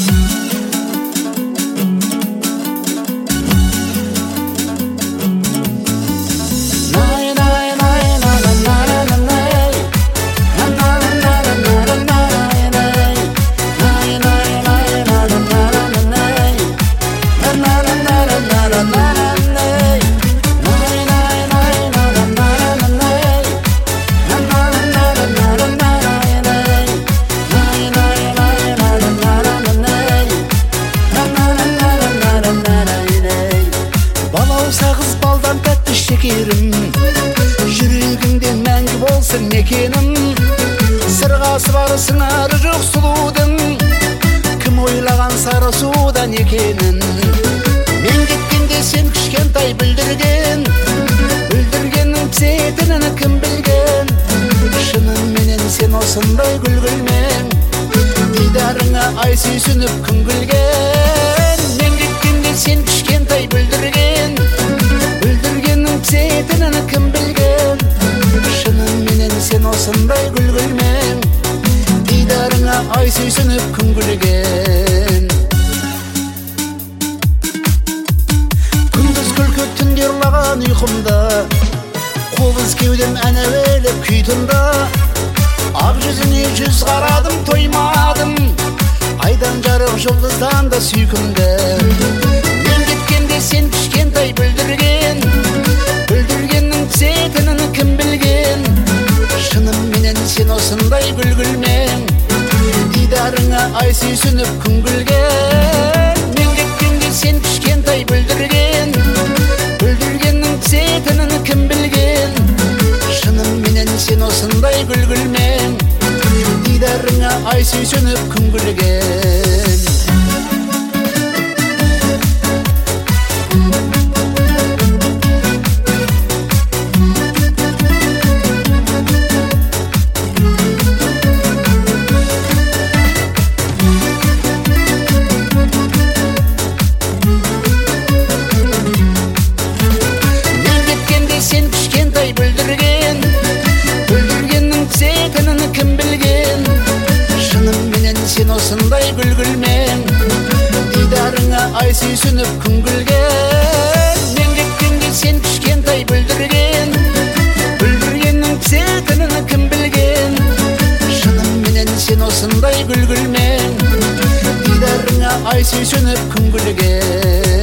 Сағыз балдан тәтті шекерім, жүрегіңде мәңгі болсын мекенім. Сырғасы бар сыңары жоқ сұлудың, кім ойлаған сары судан екенін. Мен кеткенде сен кішкентай бүлдірген, бүлдіргеннің пісетінін кім білген. Шынымен сен осындай гүл-гүлмен, дидарыңа ай сүйсініп күн күлген. Мен кеткенде сен кішкентай бүлдірген, сетінін кім білген. Шынымен сен осындай гүл-гүлмен, дидарыңа ай сүйсініп күн күлген. Күндіз күлкі түнде ұрлаған ұйқымда, қобыз кеудем ән әуелеп күй тыңда. Ақ жүзіне жүз қарадым, тоймадым, айдан жарық жұлдыздан да сүйкімді. Мен кеткенде сен кішкентай бүлдірген, бүлдіргеннің сетінін кім білген. Шынымен сен осындай гүл-гүлмен, дидарыңа ай сүйсініп күн күлген. Мен кеткенде сен кішкентай бүлдірген, бүлдіргеннің сетінін кім білген. Шынымен сен осындай гүл-гүлмен, дидарыңа ай сүйсініп күн күлген. Бүлдірген, бүлдіргеннің сетінін кім білген. Шынымен сен осындай гүл-гүлмен, дидарыңа ай сүйсініп күн күлген. Мен кеткенде сен кішкентай бүлдірген, бүлдіргеннің сетінін кім білген. Шынымен сен осындай гүл-гүлмен, дидарыңа ай сүйсініп күн күлген.